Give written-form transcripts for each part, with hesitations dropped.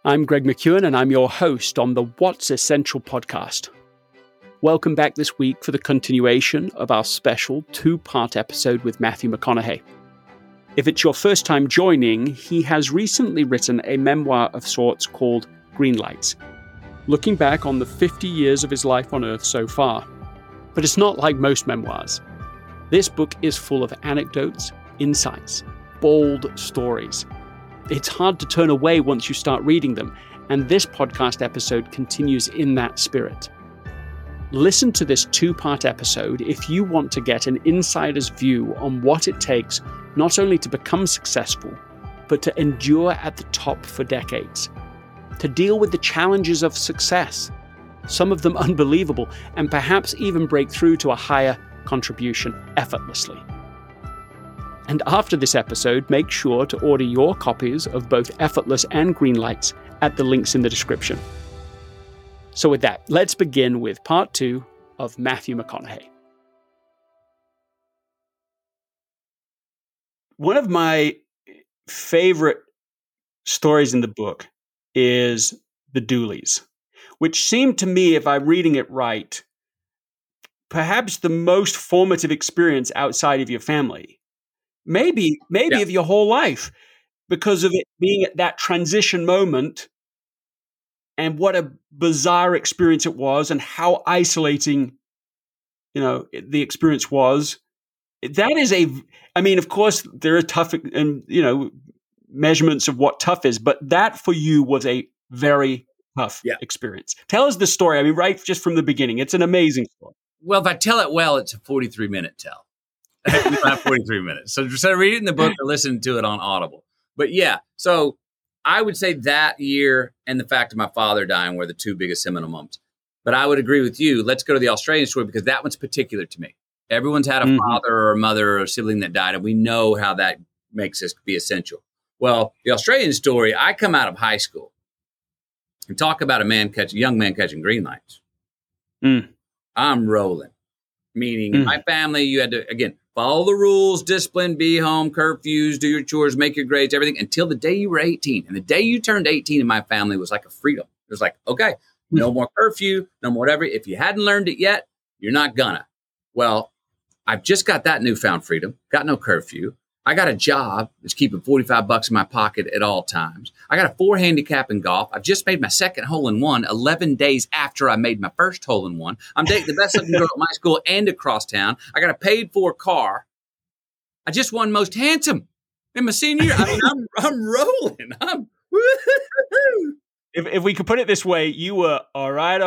I'm Greg McEwen, and I'm your host on the What's Essential podcast. Welcome back this week for the continuation of our special two-part episode with Matthew McConaughey. If it's your first time joining, he has recently written a memoir of sorts called Green Lights, looking back on the 50 years of his life on Earth so far. But it's not like most memoirs. This book is full of anecdotes, insights, bold stories. It's hard to turn away once you start reading them, and this podcast episode continues in that spirit. Listen to this two-part episode if you want to get an insider's view on what it takes not only to become successful, but to endure at the top for decades, to deal with the challenges of success, some of them unbelievable, and perhaps even break through to a higher contribution effortlessly. And after this episode, make sure to order your copies of both Effortless and Green Lights at the links in the description. So with that, let's begin with part 2 of Matthew McConaughey. One of my favorite stories in the book is the Dooleys, which seemed to me, if I'm reading it right, perhaps the most formative experience outside of your family. Maybe of your whole life, because of it being at that transition moment. And what a bizarre experience it was, and how isolating, the experience was. That is of course, there are tough and, measurements of what tough is, but that for you was a very tough experience. Tell us the story. Right just from the beginning. It's an amazing story. Well, if I tell it well, it's a 43-minute tell. We don't have 43 minutes. So read it in the book or listen to it on Audible. But so I would say that year and the fact of my father dying were the two biggest seminal moments. But I would agree with you. Let's go to the Australian story, because that one's particular to me. Everyone's had a father or a mother or a sibling that died, and we know how that makes us be essential. Well, the Australian story, I come out of high school and talk about a young man catching green lights. I'm rolling. Meaning my family, you had to, again, follow the rules, discipline, be home, curfews, do your chores, make your grades, everything until the day you were 18. And the day you turned 18 in my family was like a freedom. It was like, okay, no more curfew, no more whatever. If you hadn't learned it yet, you're not gonna. Well, I've just got that newfound freedom, got no curfew. I got a job that's keeping $45 in my pocket at all times. I got a 4 handicap in golf. I've just made my second hole-in-one 11 days after I made my first hole-in-one. I'm dating the best-looking girl at my school and across town. I got a paid-for car. I just won most handsome in my senior year. I'm rolling. I'm woo-hoo-hoo. If we could put it this way, you were all right.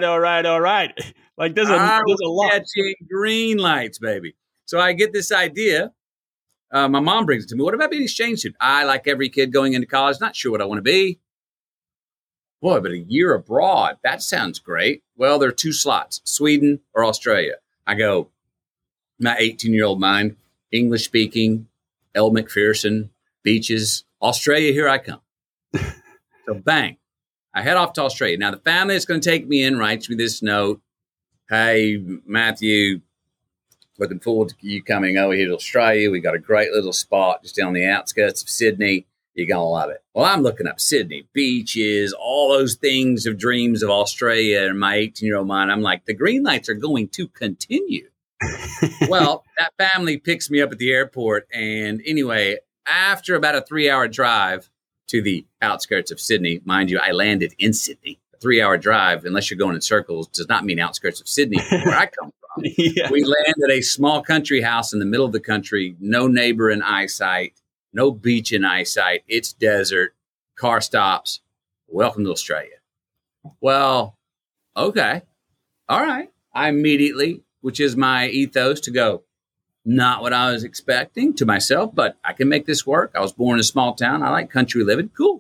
Like there's a lot. Catching green lights, baby. So I get this idea. My mom brings it to me. What about being an exchange student? I, like every kid going into college, not sure what I want to be. Boy, but a year abroad, that sounds great. Well, there are 2 slots, Sweden or Australia. I go, my 18-year-old mind, English speaking, Elle Macpherson, beaches, Australia, here I come. So bang, I head off to Australia. Now, the family that's going to take me in writes me this note. Hey, Matthew, looking forward to you coming over here to Australia. We got a great little spot just on the outskirts of Sydney. You're going to love it. Well, I'm looking up Sydney, beaches, all those things of dreams of Australia in my 18-year-old mind. I'm like, the green lights are going to continue. Well, that family picks me up at the airport. And anyway, after about a 3-hour drive to the outskirts of Sydney, mind you, I landed in Sydney. A 3-hour drive, unless you're going in circles, does not mean outskirts of Sydney, where I come from. Yeah. We land at a small country house in the middle of the country, no neighbor in eyesight, no beach in eyesight. It's desert, car stops. Welcome to Australia. Well, okay. All right. I immediately, which is my ethos, to go, not what I was expecting to myself, but I can make this work. I was born in a small town. I like country living. Cool.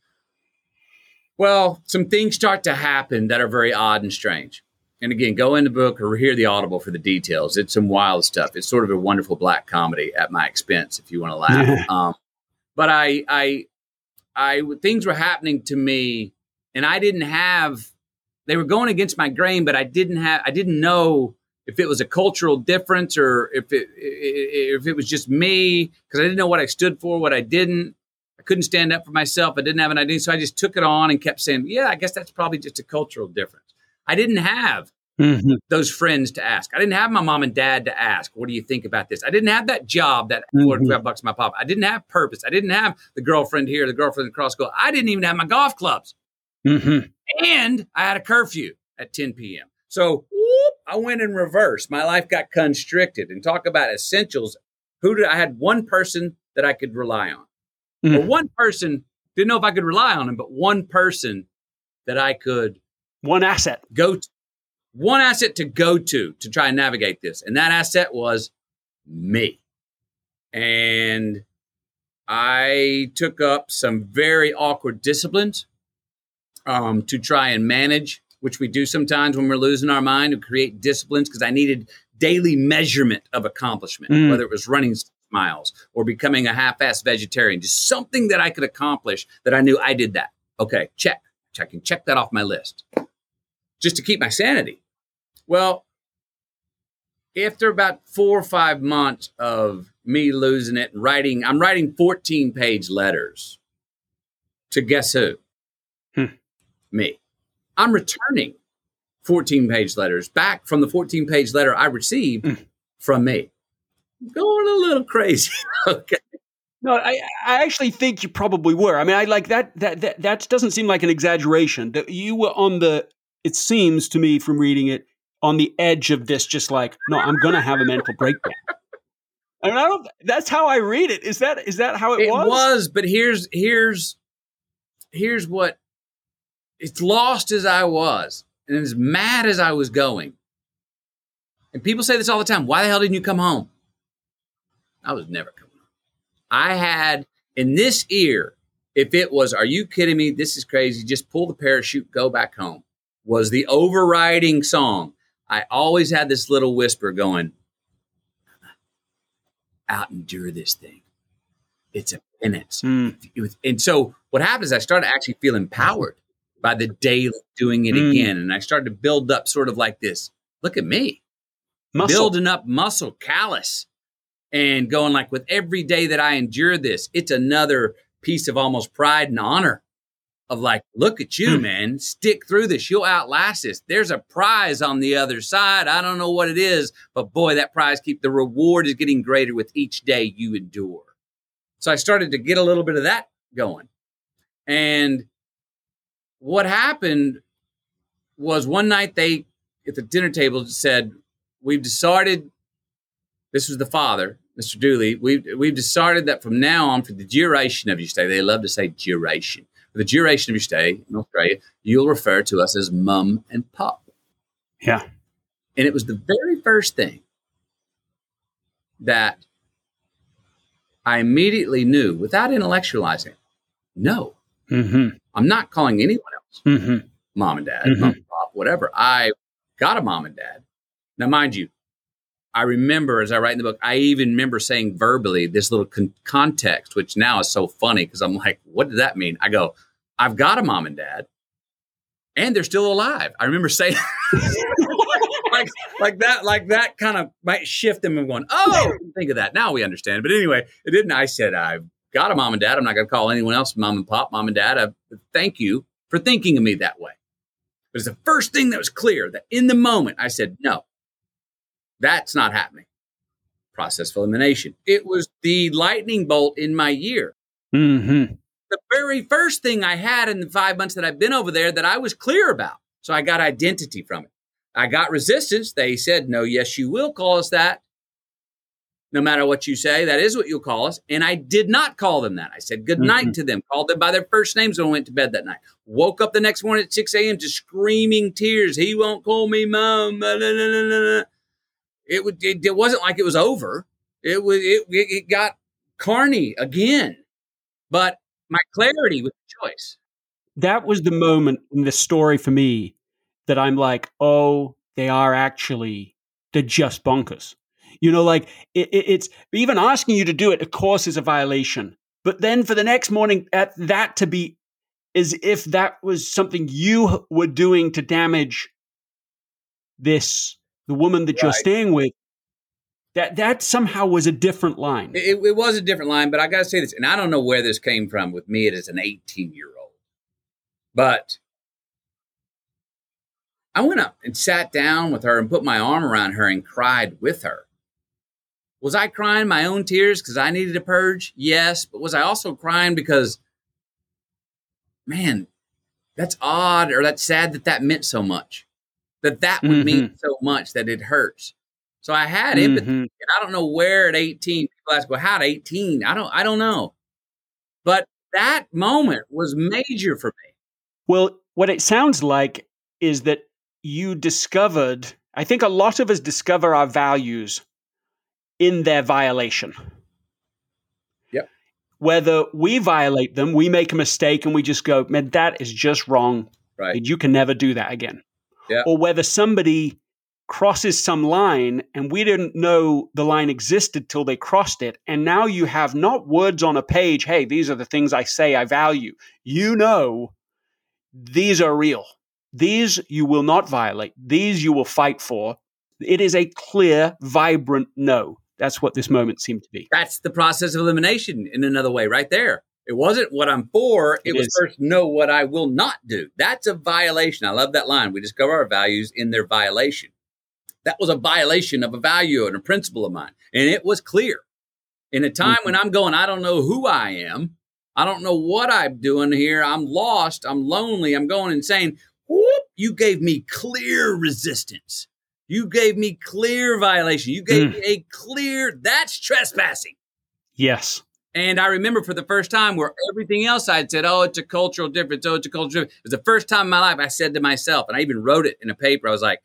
Well, some things start to happen that are very odd and strange. And again, go in the book or hear the Audible for the details. It's some wild stuff. It's sort of a wonderful black comedy at my expense, if you want to laugh. But I things were happening to me, and they were going against my grain, but I didn't know if it was a cultural difference or if it was just me, because I didn't know what I stood for, what I didn't. I couldn't stand up for myself. I didn't have an identity. So I just took it on and kept saying, yeah, I guess that's probably just a cultural difference. I didn't have those friends to ask. I didn't have my mom and dad to ask, what do you think about this? I didn't have that job, that $45 my pop. I didn't have purpose. I didn't have the girlfriend here, the girlfriend across school. I didn't even have my golf clubs. And I had a curfew at 10 p.m. So I went in reverse. My life got constricted. And talk about essentials. I had one person that I could rely on. Or one person, didn't know if I could rely on him, but one person that I could one asset to go to try and navigate this. And that asset was me. And I took up some very awkward disciplines to try and manage, which we do sometimes when we're losing our mind, to create disciplines, because I needed daily measurement of accomplishment, whether it was running miles or becoming a half-assed vegetarian, just something that I could accomplish that I knew I did that. Okay, check. I can check that off my list just to keep my sanity. Well, after about 4 or 5 months of me losing it and I'm writing 14-page letters to guess who? Me. I'm returning 14-page letters back from the 14-page letter I received from me. Going a little crazy. Okay. No, I actually think you probably were. I mean, I like that doesn't seem like an exaggeration. That you were it seems to me from reading it, on the edge of this, just like, no, I'm going to have a mental breakdown. I mean, that's how I read it. Is that how it was? It was, but here's what, as lost as I was and as mad as I was going. And people say this all the time. Why the hell didn't you come home? I was never coming home. I had in this ear, if it was, are you kidding me? This is crazy. Just pull the parachute, go back home, was the overriding song. I always had this little whisper going, out endure this thing. It's a penance. And so what happened is I started actually feeling empowered by the daily doing it again. And I started to build up sort of like this. Look at me. Building up muscle, callus. And going like, with every day that I endure this, it's another piece of almost pride and honor of like, look at you, man, stick through this. You'll outlast this. There's a prize on the other side. I don't know what it is, but boy, that prize the reward is getting greater with each day you endure. So I started to get a little bit of that going. And what happened was one night they, at the dinner table, said, we've decided, this was the father, Mr. Dooley, we've decided that from now on, for the duration of your stay, they love to say duration, for the duration of your stay in Australia, you'll refer to us as Mum and Pop. Yeah. And it was the very first thing that I immediately knew, without intellectualizing, no, I'm not calling anyone else Mom and Dad, Mom and Pop, whatever. I got a mom and dad. Now, mind you, I remember, as I write in the book, I even remember saying verbally this little context, which now is so funny because I'm like, what does that mean? I go, I've got a mom and dad, and they're still alive. I remember saying like that kind of might shift them and going, oh, think of that. Now we understand. But anyway, it didn't. I said, I've got a mom and dad. I'm not going to call anyone else mom and pop, mom and dad. Thank you for thinking of me that way. But it's the first thing that was clear, that in the moment I said, no, that's not happening. Process of elimination. It was the lightning bolt in my year. The very first thing I had in the 5 months that I've been over there that I was clear about. So I got identity from it. I got resistance. They said, no, yes, you will call us that. No matter what you say, that is what you'll call us. And I did not call them that. I said good night to them, called them by their first names when I went to bed that night. Woke up the next morning at 6 a.m. to screaming tears. He won't call me mom. It wasn't like it was over. It got carny again. But my clarity was the choice. That was the moment in the story for me that I'm like, oh, they're just bonkers. You know, like it's even asking you to do it, of course, is a violation. But then for the next morning, at that to be as if that was something you were doing to damage the woman that you're staying with. That somehow was a different line. It was a different line, but I got to say this, and I don't know where this came from with me as an 18-year-old, but I went up and sat down with her and put my arm around her and cried with her. Was I crying my own tears because I needed a purge? Yes, but was I also crying because, man, that's odd or that's sad that meant so much, that would mean so much that it hurts. So I had empathy, and I don't know where at 18, people ask, well, how at 18? I don't know. But that moment was major for me. Well, what it sounds like is that you discovered, I think a lot of us discover our values in their violation. Yep. Whether we violate them, we make a mistake and we just go, man, that is just wrong. Right. You can never do that again. Yeah. Or whether somebody crosses some line and we didn't know the line existed till they crossed it. And now you have not words on a page, hey, these are the things I say I value. You know, these are real. These you will not violate. These you will fight for. It is a clear, vibrant no. That's what this moment seemed to be. That's the process of elimination in another way right there. It wasn't what I'm for. It was first know what I will not do. That's a violation. I love that line. We discover our values in their violation. That was a violation of a value and a principle of mine. And it was clear. In a time when I'm going, I don't know who I am. I don't know what I'm doing here. I'm lost. I'm lonely. I'm going and saying, whoop, you gave me clear resistance. You gave me clear violation. You gave me a clear, that's trespassing. Yes. And I remember for the first time where everything else I'd said, oh, it's a cultural difference. Oh, it's a cultural difference. It was the first time in my life I said to myself, and I even wrote it in a paper. I was like,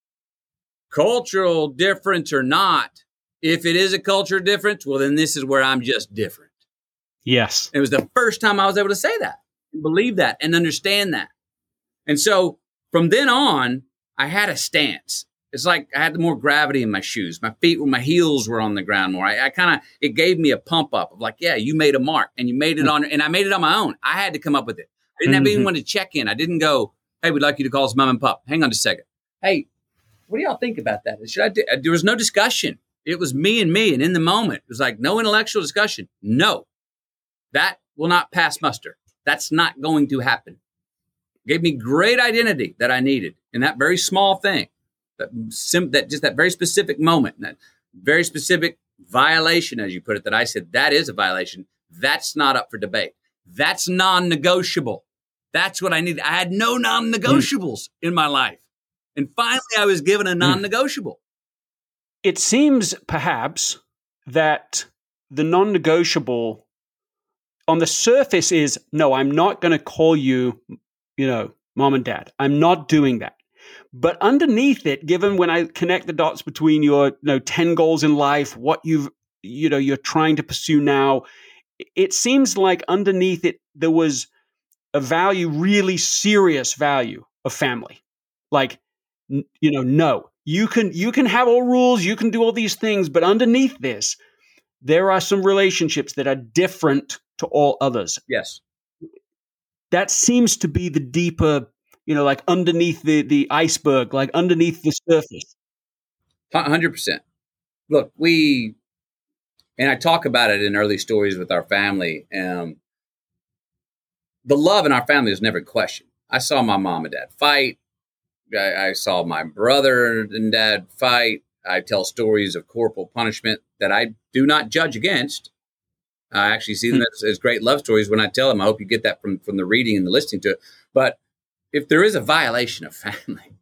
cultural difference or not, if it is a cultural difference, well, then this is where I'm just different. Yes. It was the first time I was able to say that, believe that, and understand that. And so from then on, I had a stance. It's like I had more gravity in my shoes. My heels were on the ground more. It gave me a pump up of like, yeah, you made a mark and you made it on, and I made it on my own. I had to come up with it. I didn't have anyone to check in. I didn't go, hey, we'd like you to call us mom and pop. Hang on just a second. Hey, what do y'all think about that? Should I do? There was no discussion. It was me. And in the moment, it was like no intellectual discussion. No, that will not pass muster. That's not going to happen. Gave me great identity that I needed in that very small thing, that very specific moment, and that very specific violation, as you put it, that I said, that is a violation. That's not up for debate. That's non-negotiable. That's what I needed. I had no non-negotiables in my life. And finally, I was given a non-negotiable. It seems perhaps that the non-negotiable on the surface is, no, I'm not going to call you, mom and dad. I'm not doing that. But underneath it, given when I connect the dots between your 10 goals in life, what you're trying to pursue now, it seems like underneath it, there was a value, really serious value of family. Like, no, you can have all rules, you can do all these things, but underneath this, there are some relationships that are different to all others. Yes. That seems to be the deeper, like underneath the iceberg, like underneath the surface. 100%. Look, and I talk about it in early stories with our family. The love in our family was never questioned. I saw my mom and dad fight. I saw my brother and dad fight. I tell stories of corporal punishment that I do not judge against. I actually see them as great love stories when I tell them. I hope you get that from the reading and the listening to it. But if there is a violation of family,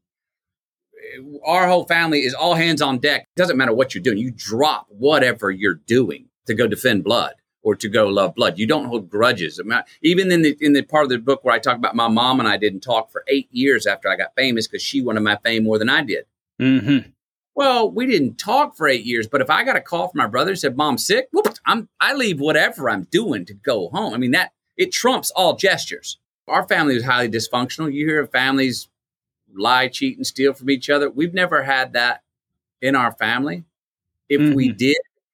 our whole family is all hands on deck. It doesn't matter what you're doing. You drop whatever you're doing to go defend blood or to go love blood. You don't hold grudges. Even in the part of the book where I talk about my mom and I didn't talk for 8 years after I got famous because she wanted my fame more than I did. Mm-hmm. Well, we didn't talk for 8 years, but if I got a call from my brother and said, Mom's sick, I leave whatever I'm doing to go home. I mean, that it trumps all gestures. Our family was highly dysfunctional. You hear of families lie, cheat, and steal from each other. We've never had that in our family. If we did,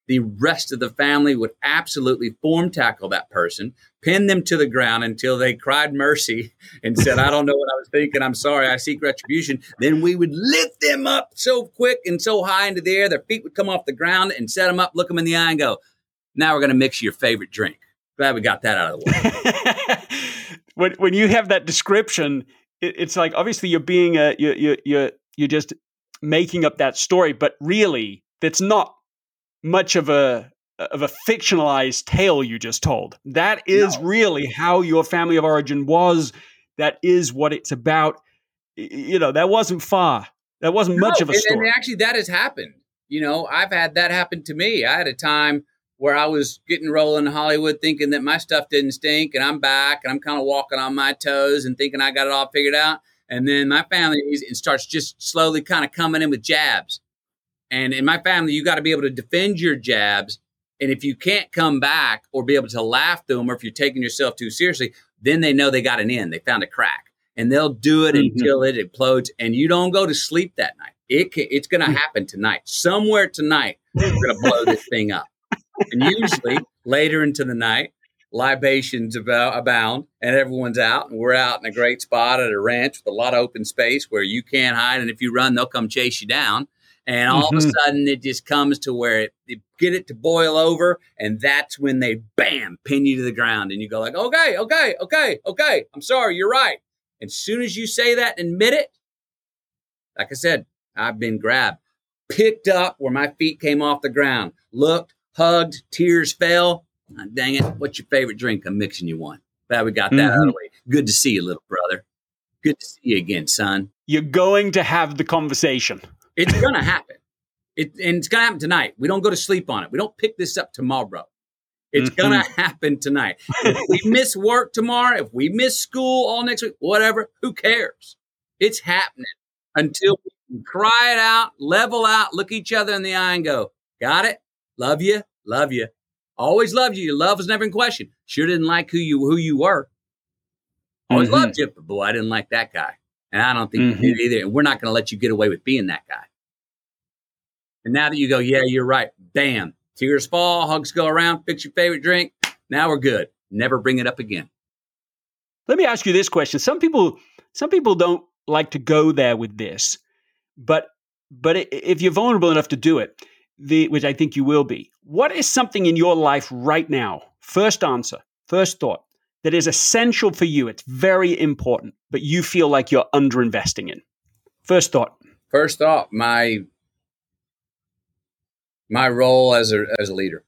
the rest of the family would absolutely form tackle that person, pin them to the ground until they cried mercy and said, I don't know what I was thinking. I'm sorry. I seek retribution. Then we would lift them up so quick and so high into the air, their feet would come off the ground and set them up, look them in the eye and go, now we're going to mix your favorite drink. Glad we got that out of the way. when you have that description, it's like, obviously you're being you're just making up that story, but really that's not much of a fictionalized tale you just told. That is really how your family of origin was. That is what it's about. That wasn't far. That wasn't much of a story. And actually that has happened. I've had that happen to me. I had a time where I was getting rolling in Hollywood thinking that my stuff didn't stink, and I'm back and I'm kind of walking on my toes and thinking I got it all figured out. And then my family starts just slowly kind of coming in with jabs. And in my family, you got to be able to defend your jabs. And if you can't come back or be able to laugh to them, or if you're taking yourself too seriously, then they know they got an end. They found a crack, and they'll do it until it implodes. And you don't go to sleep that night. It's going to happen tonight. Somewhere tonight, we're going to blow this thing up. And usually later into the night, libations abound, and everyone's out, and we're out in a great spot at a ranch with a lot of open space where you can't hide. And if you run, they'll come chase you down. And all of a sudden, it just comes to where they get it to boil over, and that's when they, bam, pin you to the ground. And you go like, okay, I'm sorry, you're right. And as soon as you say that and admit it, like I said, I've been grabbed, picked up where my feet came off the ground, looked, hugged, tears fell. Oh, dang it, what's your favorite drink? I'm mixing you one. Glad we got that out of the way. Good to see you, little brother. Good to see you again, son. You're going to have the conversation. It's going to happen. And it's going to happen tonight. We don't go to sleep on it. We don't pick this up tomorrow. It's going to happen tonight. If we miss work tomorrow, if we miss school all next week, whatever, who cares? It's happening until we can cry it out, level out, look each other in the eye and go, got it? Love you. Love you. Always loved you. Your love was never in question. Sure didn't like who you were. Always loved you, but boy, I didn't like that guy. And I don't think you did either. And we're not going to let you get away with being that guy. And now that you go, yeah, you're right. Bam. Tears fall, hugs go around, fix your favorite drink. Now we're good. Never bring it up again. Let me ask you this question. Some people don't like to go there with this, but if you're vulnerable enough to do it, which I think you will be, what is something in your life right now, first answer, first thought, that is essential for you? It's very important, but you feel like you're underinvesting in. First thought. First thought, my role as a leader.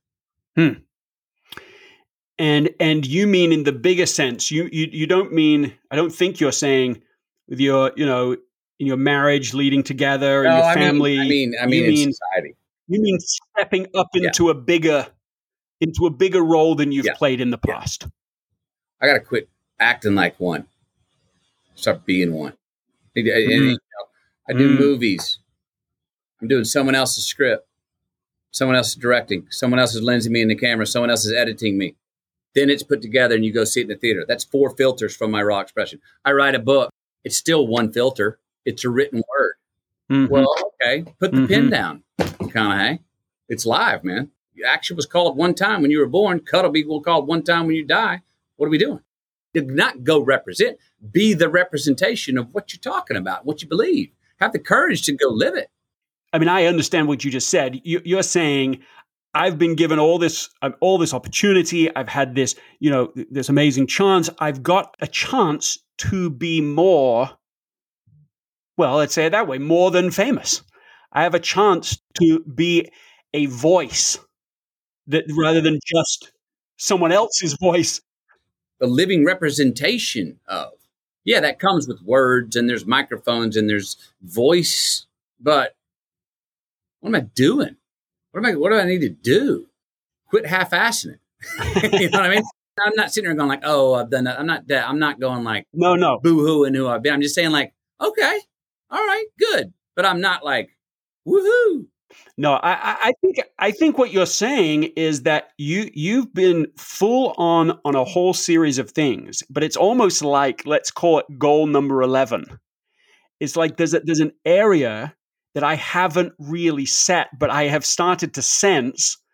And you mean in the bigger sense, you don't mean, I don't think you're saying with your, in your marriage leading together and your family. I mean in society. You mean stepping up into a bigger role than you've played in the past. I got to quit acting like one. Start being one. I do movies. I'm doing someone else's script. Someone else is directing. Someone else is lensing me in the camera. Someone else is editing me. Then it's put together and you go see it in the theater. That's 4 filters from my raw expression. I write a book. It's still 1 filter. It's a written word. Well, okay. Put the pen down. McConaughey. It's live, man. Action was called one time when you were born. Cut will be called one time when you die. What are we doing? Do not go represent. Be the representation of what you're talking about, what you believe. Have the courage to go live it. I mean, I understand what you just said. You're saying, I've been given all this opportunity. I've had this, this amazing chance. I've got a chance to be more, well, let's say it that way, more than famous. I have a chance to be a voice that rather than just someone else's voice. A living representation of. Yeah, that comes with words and there's microphones and there's voice, but what am I doing? What do I need to do? Quit half-assing it. You know what I mean? I'm not sitting there going like, oh, I've done that. I'm not going like, no, boo-hooing who I've been. I'm just saying like, okay, all right, good. But I'm not like, woohoo. No, I think what you're saying is that you've been full on a whole series of things, but it's almost like, let's call it goal number 11. It's like there's an area that I haven't really set, but I have started to sense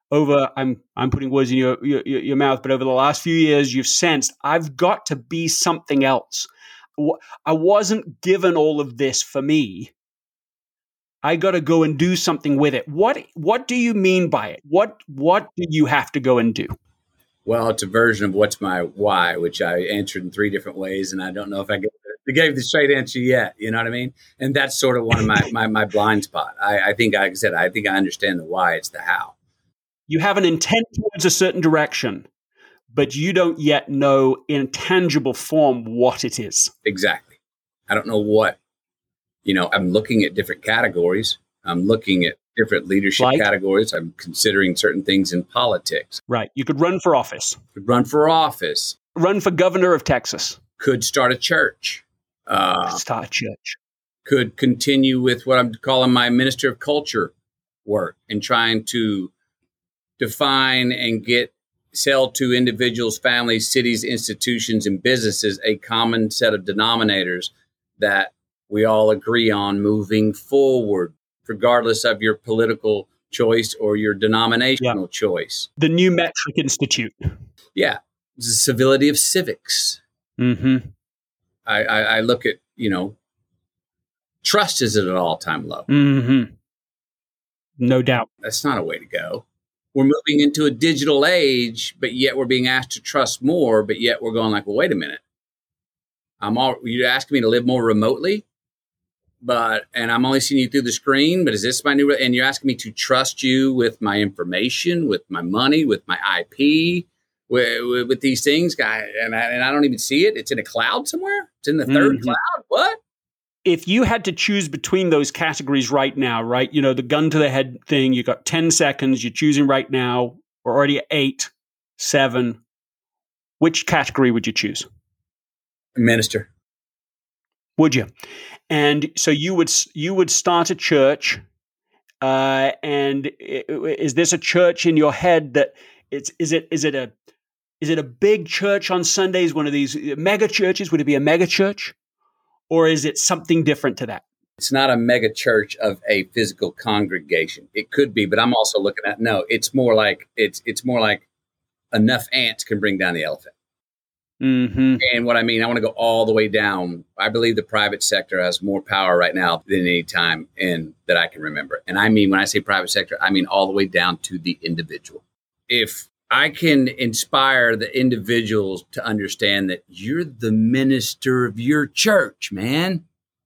I'm putting words in your mouth, but over the last few years, you've sensed I've got to be something else. I wasn't given all of this for me. I got to go and do something with it. What do you mean by it? What do you have to go and do? Well, it's a version of what's my why, which I answered in 3 different ways, and I don't know if I gave the straight answer yet. You know what I mean? And that's sort of one of my blind spot. I think, like I said, I think I understand the why. It's the how. You have an intent towards a certain direction, but you don't yet know in tangible form what it is. Exactly. I don't know what. I'm looking at different categories. I'm looking at different leadership categories. I'm considering certain things in politics. Right. You could run for office. Run for governor of Texas. Could start a church. Could continue with what I'm calling my minister of culture work and trying to define and sell to individuals, families, cities, institutions, and businesses a common set of denominators that we all agree on moving forward, regardless of your political choice or your denominational choice. The New Metric Institute. Yeah. The civility of civics. Mm-hmm. I look at, trust is at an all-time low. Mm-hmm. No doubt. That's not a way to go. We're moving into a digital age, but yet we're being asked to trust more, but yet we're going like, well, wait a minute. You're asking me to live more remotely? And I'm only seeing you through the screen, but is this my new, and you're asking me to trust you with my information, with my money, with my IP, with these things, and I don't even see it. It's in a cloud somewhere. It's in the third cloud. What? If you had to choose between those categories right now, right? The gun to the head thing, you got 10 seconds, you're choosing right now. We're already at 8, 7. Which category would you choose? Minister. Would you? And so you would start a church, and is this a church in your head that is it a big church on Sundays? One of these mega churches? Would it be a mega church, or is it something different to that? It's not a mega church of a physical congregation. It could be, but I'm also looking at It's more like enough ants can bring down the elephant. Mm-hmm. And what I mean, I want to go all the way down. I believe the private sector has more power right now than any time that I can remember. And I mean, when I say private sector, I mean all the way down to the individual. If I can inspire the individuals to understand that you're the minister of your church, man.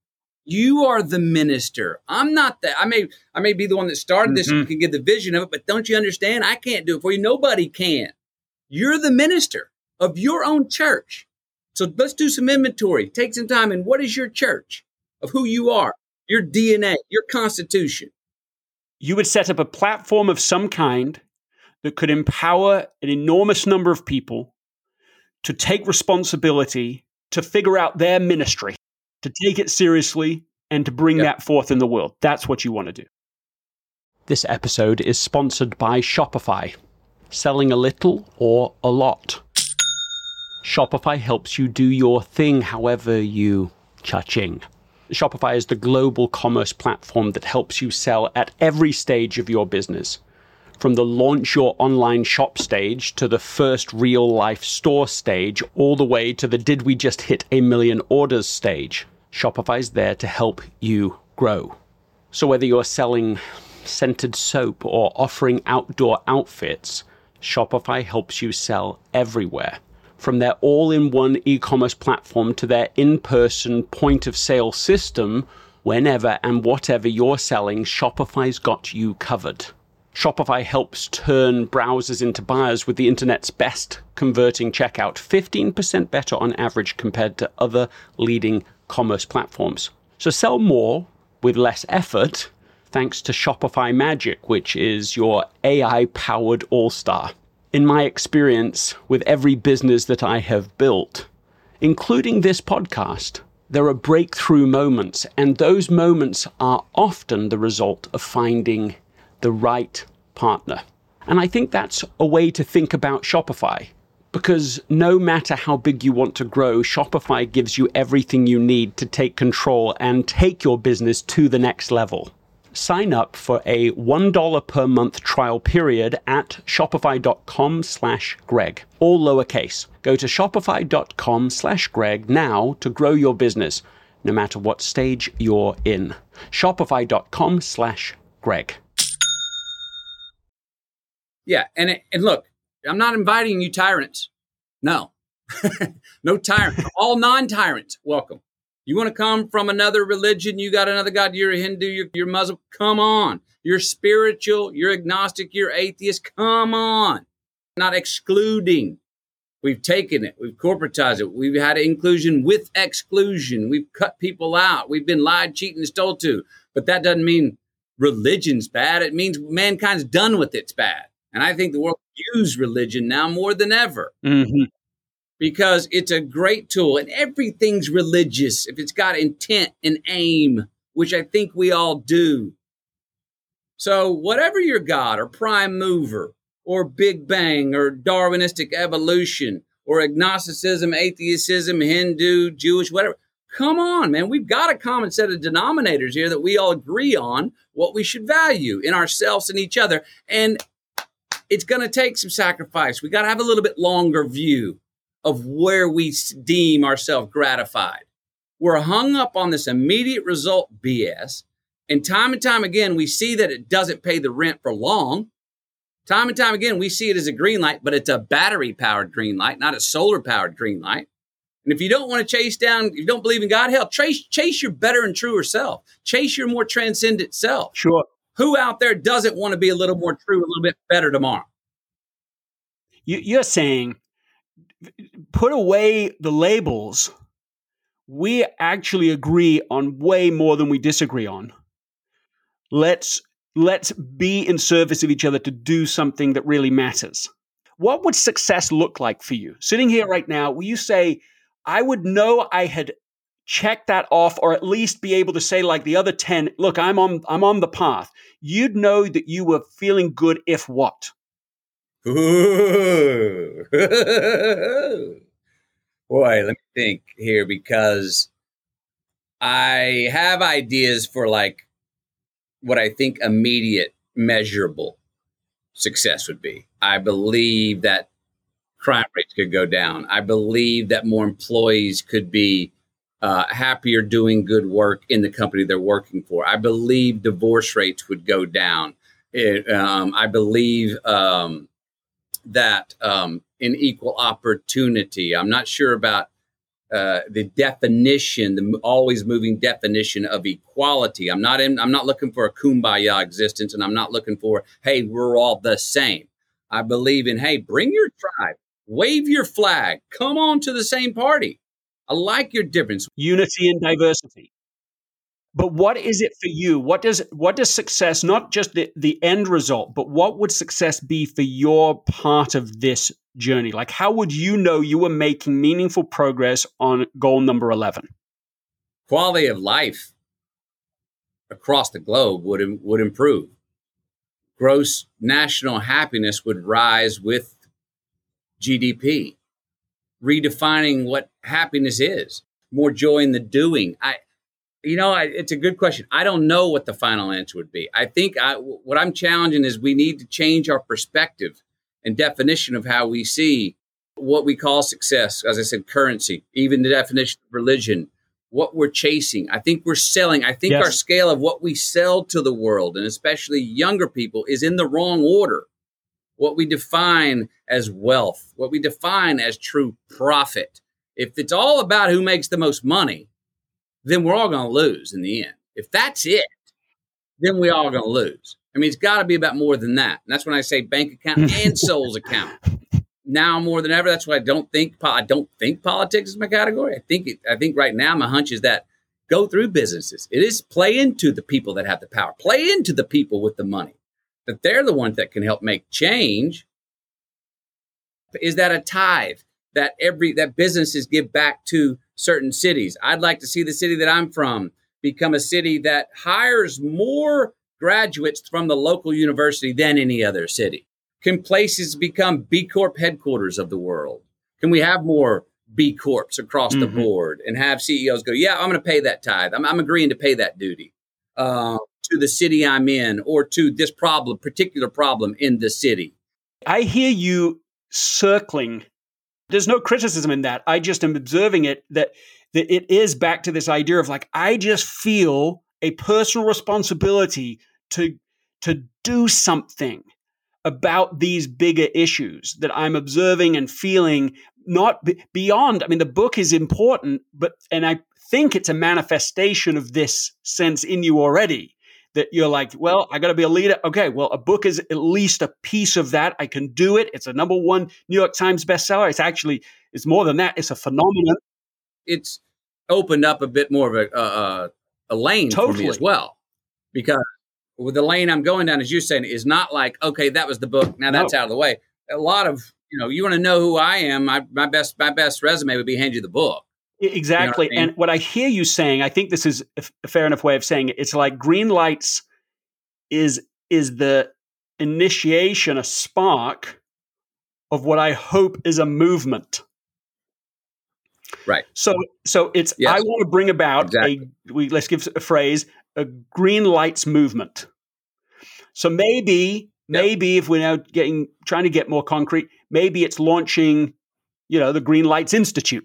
You are the minister. I'm not that. I may be the one that started this and can give the vision of it, but don't you understand? I can't do it for you. Nobody can. You're the minister of your own church. So let's do some inventory. Take some time. And what is your church? Of who you are, your DNA, your constitution. You would set up a platform of some kind that could empower an enormous number of people to take responsibility, to figure out their ministry, to take it seriously, and to bring that forth in the world. That's what you want to do. This episode is sponsored by Shopify. Selling a little or a lot. Shopify helps you do your thing however you cha-ching. Shopify is the global commerce platform that helps you sell at every stage of your business. From the launch your online shop stage to the first real life store stage, all the way to the did we just hit 1 million orders stage. Shopify's there to help you grow. So whether you're selling scented soap or offering outdoor outfits, Shopify helps you sell everywhere. From their all-in-one e-commerce platform to their in-person point-of-sale system, whenever and whatever you're selling, Shopify's got you covered. Shopify helps turn browsers into buyers with the internet's best converting checkout, 15% better on average compared to other leading commerce platforms. So sell more with less effort thanks to Shopify Magic, which is your AI-powered all-star. In my experience with every business that I have built, including this podcast, there are breakthrough moments, and those moments are often the result of finding the right partner. And I think that's a way to think about Shopify, because no matter how big you want to grow, Shopify gives you everything you need to take control and take your business to the next level. sign up for a $1 per month trial period at shopify.com/Greg, all lowercase. Go to shopify.com/Greg now to grow your business, no matter what stage you're in. Shopify.com/Greg. Yeah. And look, I'm not inviting you tyrants. No, no tyrant. All non-tyrants, welcome. You want to come from another religion? You got another God. You're a Hindu. You're Muslim. Come on. You're spiritual. You're agnostic. You're atheist. Come on. Not excluding. We've taken it. We've corporatized it. We've had inclusion with exclusion. We've cut people out. We've been lied, cheated, and stole to. But that doesn't mean religion's bad. It means mankind's done with it's bad. And I think the world uses religion now more than ever. Mm-hmm. Because it's a great tool and everything's religious if it's got intent and aim, which I think we all do. So whatever your God or prime mover or Big Bang or Darwinistic evolution or agnosticism, atheism, Hindu, Jewish, whatever, come on, man. We've got a common set of denominators here that we all agree on what we should value in ourselves and each other. And it's going to take some sacrifice. We got to have a little bit longer view of where we deem ourselves gratified. We're hung up on this immediate result BS. And time again, we see that it doesn't pay the rent for long. Time and time again, we see it as a green light, but it's a battery-powered green light, not a solar-powered green light. And if you don't want to chase down, if you don't believe in God, hell, chase your better and truer self. Chase your more transcendent self. Sure. Who out there doesn't want to be a little more true, a little bit better tomorrow? You're saying, put away the labels. We actually agree on way more than we disagree on. Let's be in service of each other to do something that really matters. What would success look like for you? Sitting here right now, will you say, I would know I had checked that off, or at least be able to say, like the other 10, look, I'm on the path. You'd know that you were feeling good if what? Ooh. Boy, let me think here, because I have ideas for like what I think immediate measurable success would be. I believe that crime rates could go down. I believe that more employees could be happier doing good work in the company they're working for. I believe divorce rates would go down. I believe that in equal opportunity. I'm not sure about the definition, the always moving definition of equality. I'm not looking for a kumbaya existence, and I'm not looking for, hey, we're all the same. I believe in, hey, bring your tribe, wave your flag, come on to the same party. I like your difference. Unity and diversity. But what is it for you? What does success, not just the end result, but what would success be for your part of this journey? Like, how would you know you were making meaningful progress on goal number 11? Quality of life across the globe would improve. Gross national happiness would rise with GDP. Redefining what happiness is. More joy in the doing. It's a good question. I don't know what the final answer would be. I think what I'm challenging is we need to change our perspective and definition of how we see what we call success. As I said, currency, even the definition of religion, what we're chasing. I think we're selling. I think our scale of what we sell to the world, and especially younger people, is in the wrong order. What we define as wealth, what we define as true profit. If it's all about who makes the most money, then we're all going to lose in the end. If that's it, then we're all going to lose. I mean, it's got to be about more than that. And that's when I say bank account and soul's account. Now more than ever, that's why I don't think politics is my category. I think right now my hunch is that go through businesses. It is play into the people that have the power. Play into the people with the money. That they're the ones that can help make change. Is that a tithe that businesses give back to certain cities? I'd like to see the city that I'm from become a city that hires more graduates from the local university than any other city. Can places become B Corp headquarters of the world? Can we have more B Corps across the board and have CEOs go, yeah, I'm going to pay that tithe. I'm agreeing to pay that duty to to the city I'm in or to this particular problem in the city. I hear you circling. There's no criticism in that. I just am observing it that it is back to this idea of like, I just feel a personal responsibility to do something about these bigger issues that I'm observing and feeling, not beyond. I mean, the book is important, and I think it's a manifestation of this sense in you already, that you're like, well, I got to be a leader. Okay, well, a book is at least a piece of that. I can do it. It's a #1 New York Times bestseller. It's more than that. It's a phenomenon. It's opened up a bit more of a lane for me as well, because with the lane I'm going down, as you're saying, is not like, okay, that was the book. Now that's out of the way. A lot of, you want to know who I am. My best resume would be hand you the book. Exactly. You know what I mean? And what I hear you saying, I think this is a fair enough way of saying it. It's like Green Lights is the initiation, a spark of what I hope is a movement. Right. So it's, yes. I want to bring about let's give a phrase, a Green Lights movement. So maybe if we're now trying to get more concrete, maybe it's launching, the Green Lights Institute.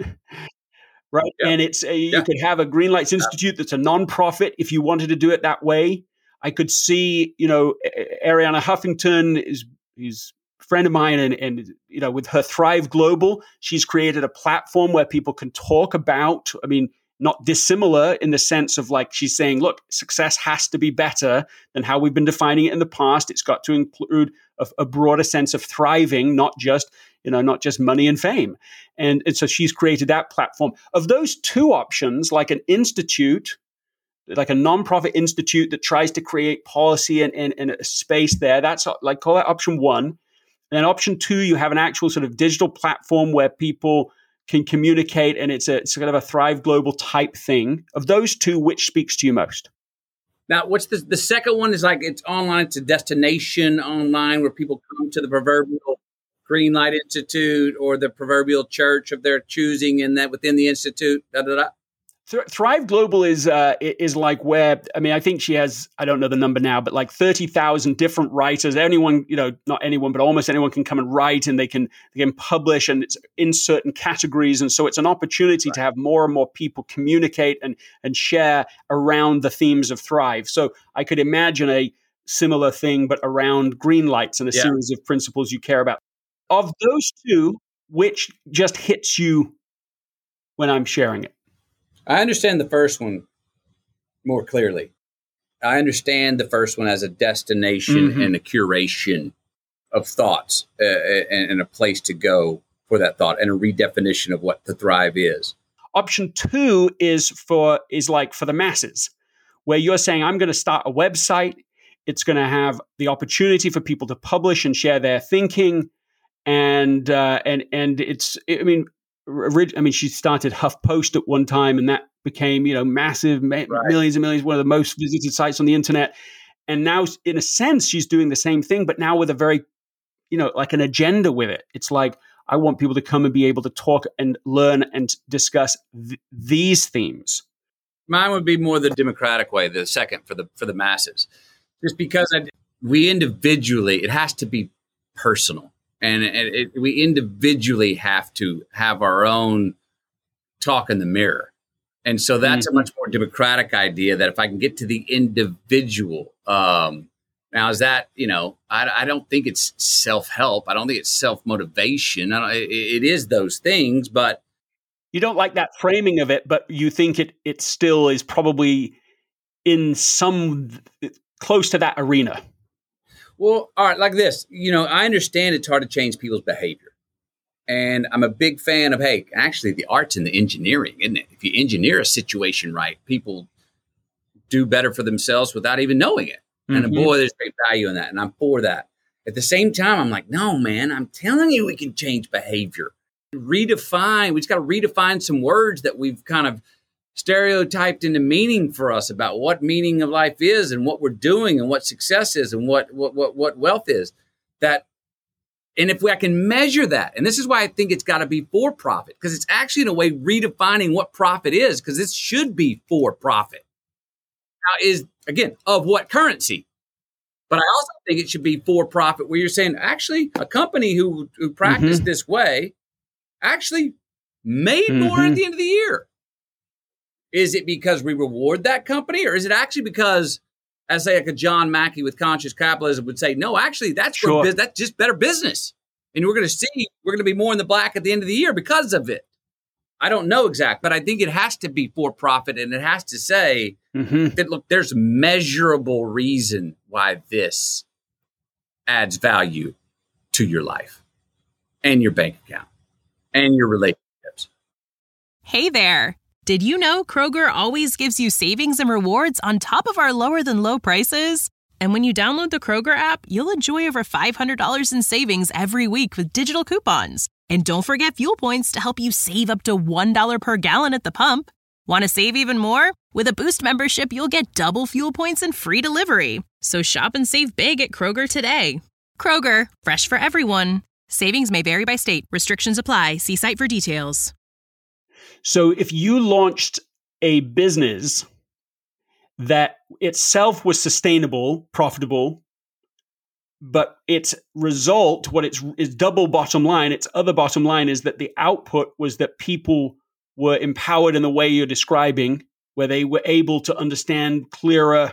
Right. Yeah. And it's you could have a Green Lights Institute that's a nonprofit if you wanted to do it that way. I could see, Arianna Huffington is a friend of mine, and with her Thrive Global, she's created a platform where people can talk about, not dissimilar in the sense of like, she's saying, look, success has to be better than how we've been defining it in the past. It's got to include a broader sense of thriving, not just money and fame. And so she's created that platform. Of those two options, like an institute, like a nonprofit institute that tries to create policy and a space there, that's like, call that option 1. And then option 2, you have an actual sort of digital platform where people can communicate, and it's kind of a Thrive Global type thing. Of those two, which speaks to you most? Now, what's the second one is like, it's online, it's a destination online where people come to the proverbial Green Light Institute or the proverbial church of their choosing, and that within the institute, Thrive Global is like where, I think she has, I don't know the number now, but like 30,000 different writers. Anyone, not anyone, but almost anyone can come and write, and they can publish, and it's in certain categories. And so it's an opportunity to have more and more people communicate and share around the themes of Thrive. So I could imagine a similar thing, but around green lights and a series of principles you care about. Of those two, which just hits you when I'm sharing it? I understand the first one more clearly. I understand the first one as a destination and a curation of thoughts and a place to go for that thought and a redefinition of what the Thrive is. Option 2 is like for the masses, where you're saying, I'm going to start a website. It's going to have the opportunity for people to publish and share their thinking. And it's, she started HuffPost at one time, and that became, massive, millions and millions, one of the most visited sites on the internet. And now, in a sense, she's doing the same thing, but now with a very, like an agenda with it. It's like, I want people to come and be able to talk and learn and discuss these themes. Mine would be more the democratic way, the second for the masses, just because we individually, it has to be personal. And we individually have to have our own talk in the mirror. And so that's a much more democratic idea, that if I can get to the individual, now is that, I don't think it's self-help. I don't think it's self-motivation. It is those things, but. You don't like that framing of it, but you think it still is probably in some close to that arena. Well, all right, like this, I understand it's hard to change people's behavior. And I'm a big fan of, actually the art's in the engineering, isn't it? If you engineer a situation right, people do better for themselves without even knowing it. And boy, there's great value in that. And I'm for that. At the same time, I'm like, no, man, I'm telling you, we can change behavior. We just got to redefine some words that we've kind of stereotyped into meaning for us about what meaning of life is and what we're doing and what success is and what wealth is. And if I can measure that, and this is why I think it's got to be for profit, because it's actually in a way redefining what profit is, because it should be for profit. Now is, again, of what currency? But I also think it should be for profit, where you're saying, actually, a company who practiced this way actually made more at the end of the year. Is it because we reward that company, or is it actually because, as say like a John Mackey with Conscious Capitalism would say, no, actually that's that's just better business, and we're going to be more in the black at the end of the year because of it. I don't know exact, but I think it has to be for profit, and it has to say that, look, there's measurable reason why this adds value to your life and your bank account and your relationships. Hey there. Did you know Kroger always gives you savings and rewards on top of our lower than low prices? And when you download the Kroger app, you'll enjoy over $500 in savings every week with digital coupons. And don't forget fuel points to help you save up to $1 per gallon at the pump. Want to save even more? With a Boost membership, you'll get double fuel points and free delivery. So shop and save big at Kroger today. Kroger, fresh for everyone. Savings may vary by state. Restrictions apply. See site for details. So if you launched a business that itself was sustainable, profitable, but its result, what its double bottom line, its other bottom line is that the output was that people were empowered in the way you're describing, where they were able to understand clearer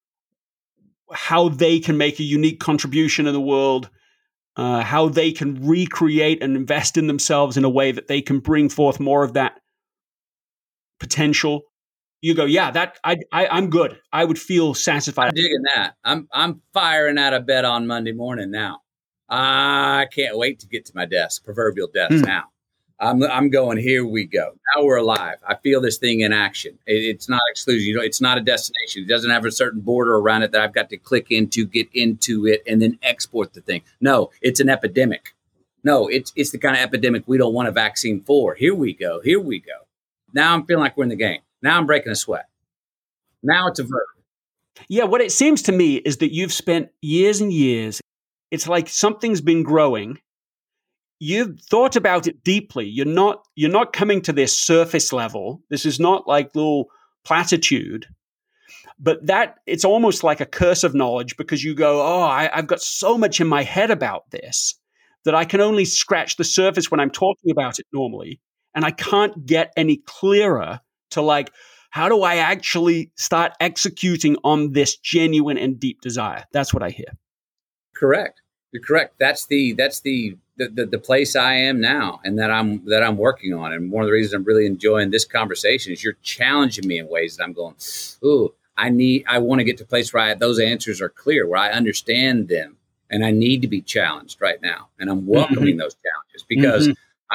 how they can make a unique contribution in the world, how they can recreate and invest in themselves in a way that they can bring forth more of that potential. You go, yeah, that I'm good. I would feel satisfied. I'm digging that. I'm firing out of bed on Monday morning now. I can't wait to get to my desk, proverbial desk now. I'm going, here we go. Now we're alive. I feel this thing in action. It's not exclusive. It's not a destination. It doesn't have a certain border around it that I've got to click into, get into it, and then export the thing. No, it's an epidemic. No, it's the kind of epidemic we don't want a vaccine for. Here we go. Here we go. Now I'm feeling like we're in the game. Now I'm breaking a sweat. Now it's a verb. Yeah, what it seems to me is that you've spent years and years. It's like something's been growing. You've thought about it deeply. You're not coming to this surface level. This is not like little platitude, but that it's almost like a curse of knowledge, because you go, oh, I've got so much in my head about this that I can only scratch the surface when I'm talking about it normally. And I can't get any clearer to like, how do I actually start executing on this genuine and deep desire? That's what I hear. Correct. You're correct. That's the place I am now, and that I'm working on. And one of the reasons I'm really enjoying this conversation is you're challenging me in ways that I'm going, ooh, I want to get to a place where those answers are clear, where I understand them, and I need to be challenged right now. And I'm welcoming those challenges, because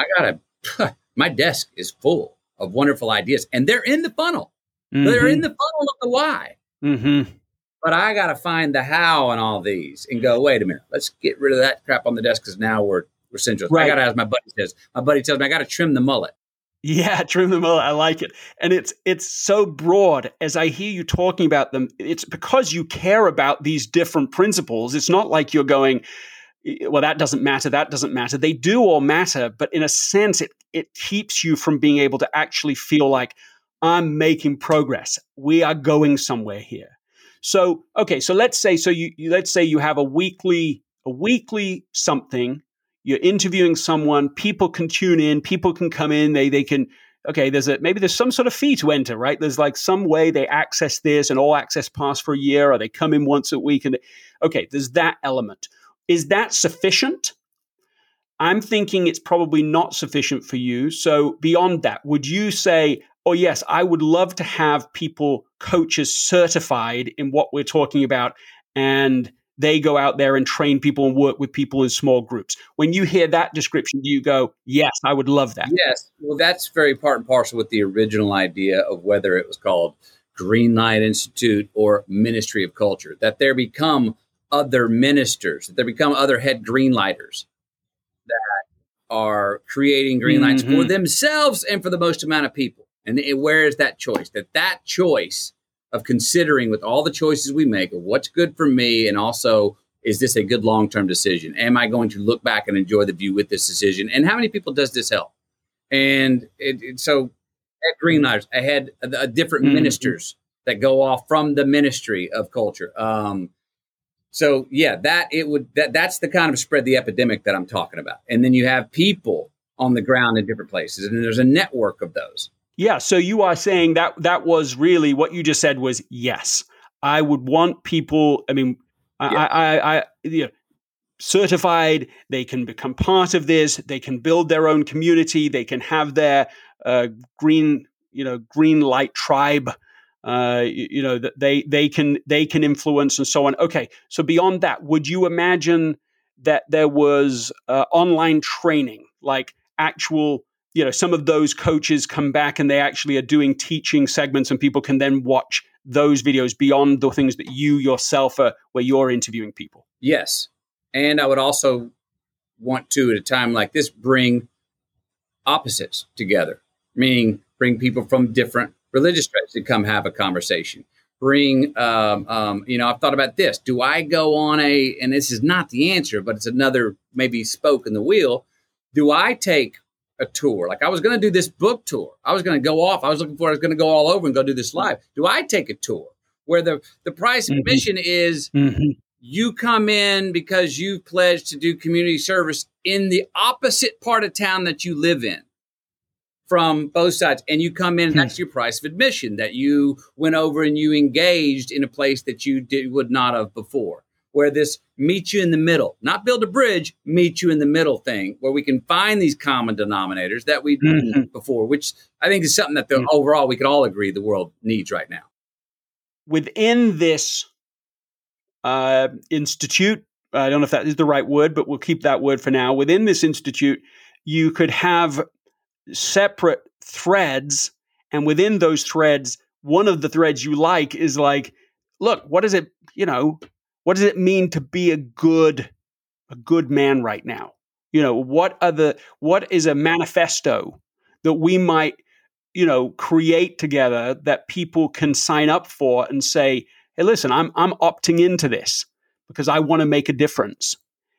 my desk is full of wonderful ideas, and they're in the funnel. They're in the funnel of the why. But I got to find the how in all these and go, wait a minute, let's get rid of that crap on the desk, because now we're central. Right. I got to, as my buddy tells me, I got to trim the mullet. Yeah, trim the mullet. I like it. And it's so broad. As I hear you talking about them, it's because you care about these different principles. It's not like you're going, well, that doesn't matter. That doesn't matter. They do all matter. But in a sense, it keeps you from being able to actually feel like, I'm making progress. We are going somewhere here. So, okay, so let's say you have a weekly something. You're interviewing someone. People can tune in. People can come in. They can. Okay, maybe there's some sort of fee to enter, right? There's like some way they access this, an all access pass for a year, or they come in once a week. And okay, there's that element. Is that sufficient? I'm thinking it's probably not sufficient for you. So beyond that, would you say, oh, yes, I would love to have coaches certified in what we're talking about, and they go out there and train people and work with people in small groups. When you hear that description, do you go, yes, I would love that? Yes. Well, that's very part and parcel with the original idea of whether it was called Greenlight Institute or Ministry of Culture, that there become other ministers, that there become other head greenlighters that are creating green lights for themselves and for the most amount of people. And where is that choice? That choice of considering, with all the choices we make, of what's good for me, and also, is this a good long-term decision? Am I going to look back and enjoy the view with this decision? And how many people does this help? And so at Greenlighters, I had different ministers that go off from the ministry of culture. So yeah, that's the kind of spread the epidemic that I'm talking about. And then you have people on the ground in different places, and there's a network of those. Yeah. So you are saying that was really what you just said was, yes, I would want people. I mean, I certified, they can become part of this, they can build their own community, they can have their green light tribe, that they can influence and so on. Okay, so beyond that, would you imagine that there was online training, like actual, some of those coaches come back and they actually are doing teaching segments and people can then watch those videos beyond the things that you yourself are, where you're interviewing people? Yes. And I would also want to, at a time like this, bring opposites together, meaning bring people from different religious tribes to come have a conversation. Bring, I've thought about this. Do I go on and this is not the answer, but it's another maybe spoke in the wheel. Do I take a tour? Like I was going to do this book tour. I was going to go off. I was going to go all over and go do this live. Do I take a tour where the price of admission is you come in because you pledged to do community service in the opposite part of town that you live in from both sides. And you come in, and that's your price of admission, that you went over and you engaged in a place that you would not have before, where this meet you in the middle, not build a bridge, meet you in the middle thing, where we can find these common denominators that we didn't before, which I think is something that overall we can all agree the world needs right now. Within this institute, I don't know if that is the right word, but we'll keep that word for now. Within this institute, you could have separate threads, and within those threads, one of the threads you like is like, look, what does it mean to be a good man right now? What is a manifesto that we might, create together that people can sign up for and say, hey, listen, I'm opting into this because I want to make a difference.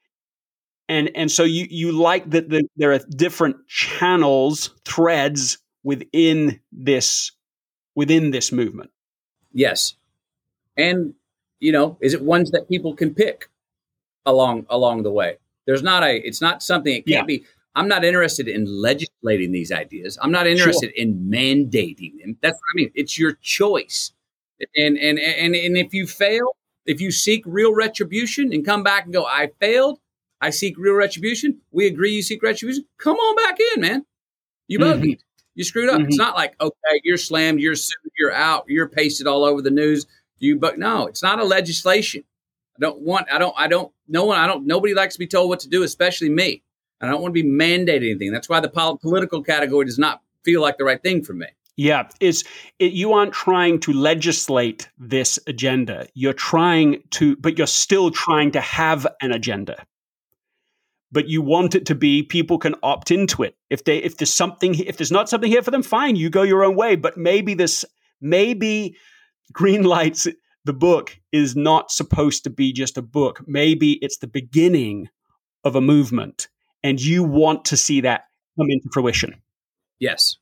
And so you like that there are different channels, threads within this movement. Yes. And, is it ones that people can pick along the way? It's not something, it can't be. I'm not interested in legislating these ideas. I'm not interested in mandating them. That's what I mean. It's your choice. And if you fail, if you seek real retribution and come back and go, I failed, I seek real retribution. We agree you seek retribution. Come on back in, man. You both need. You screwed up. It's not like, okay, you're slammed, you're sued, you're out, you're pasted all over the news. No, it's not a legislation. Nobody likes to be told what to do, especially me. I don't want to be mandated anything. That's why the political category does not feel like the right thing for me. Yeah, you aren't trying to legislate this agenda. But you're still trying to have an agenda. But you want it to be, people can opt into it. If there's not something here for them, fine, you go your own way. But maybe Green Lights, the book, is not supposed to be just a book. Maybe it's the beginning of a movement, and you want to see that come into fruition. Yes.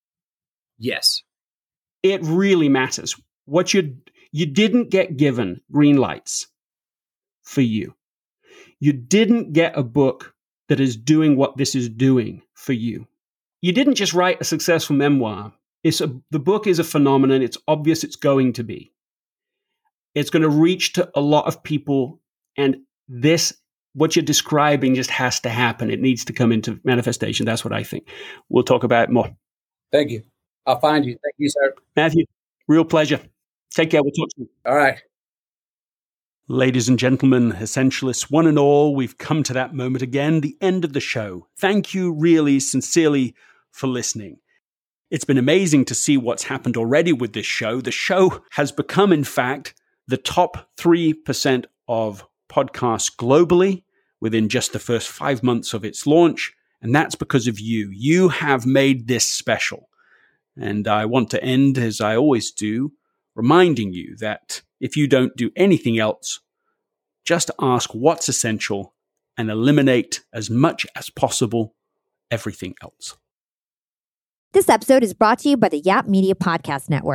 It really matters. What you didn't get given green lights for you. You didn't get a book that is doing what this is doing for you. You didn't just write a successful memoir. The book is a phenomenon. It's obvious it's going to be. It's going to reach to a lot of people, and what you're describing just has to happen. It needs to come into manifestation. That's what I think. We'll talk about it more. Thank you. I'll find you. Thank you, sir. Matthew, real pleasure. Take care. We'll talk soon. All right. Ladies and gentlemen, Essentialists, one and all, we've come to that moment again, the end of the show. Thank you really, sincerely for listening. It's been amazing to see what's happened already with this show. The show has become, in fact, the top 3% of podcasts globally within just the first 5 months of its launch. And that's because of you. You have made this special. And I want to end, as I always do, reminding you that if you don't do anything else, just ask what's essential and eliminate as much as possible everything else. This episode is brought to you by the Yap Media Podcast Network.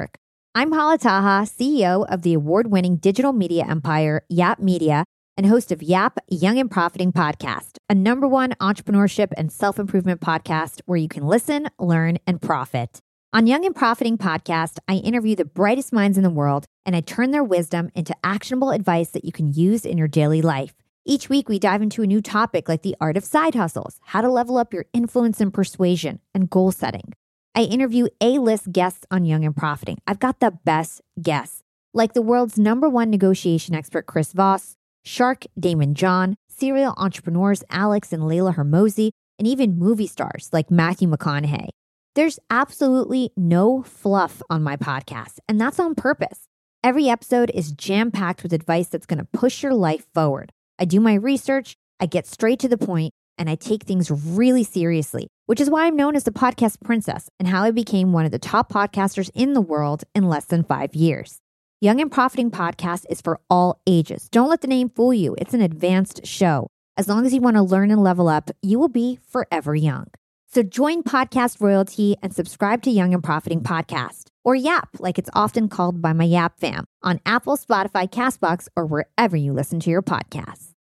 I'm Hala Taha, CEO of the award-winning digital media empire, Yap Media, and host of Yap Young and Profiting Podcast, a #1 entrepreneurship and self-improvement podcast where you can listen, learn, and profit. On Young and Profiting Podcast, I interview the brightest minds in the world, and I turn their wisdom into actionable advice that you can use in your daily life. Each week, we dive into a new topic like the art of side hustles, how to level up your influence and persuasion, and goal setting. I interview A-list guests on Young and Profiting. I've got the best guests, like the world's #1 negotiation expert, Chris Voss, Shark Damon John, serial entrepreneurs Alex and Layla Hermosi, and even movie stars like Matthew McConaughey. There's absolutely no fluff on my podcast, and that's on purpose. Every episode is jam-packed with advice that's going to push your life forward. I do my research, I get straight to the point, and I take things really seriously, which is why I'm known as the podcast princess and how I became one of the top podcasters in the world in less than 5 years. Young and Profiting Podcast is for all ages. Don't let the name fool you. It's an advanced show. As long as you want to learn and level up, you will be forever young. So join Podcast Royalty and subscribe to Young and Profiting Podcast, or Yap, like it's often called by my Yap fam, on Apple, Spotify, CastBox, or wherever you listen to your podcasts.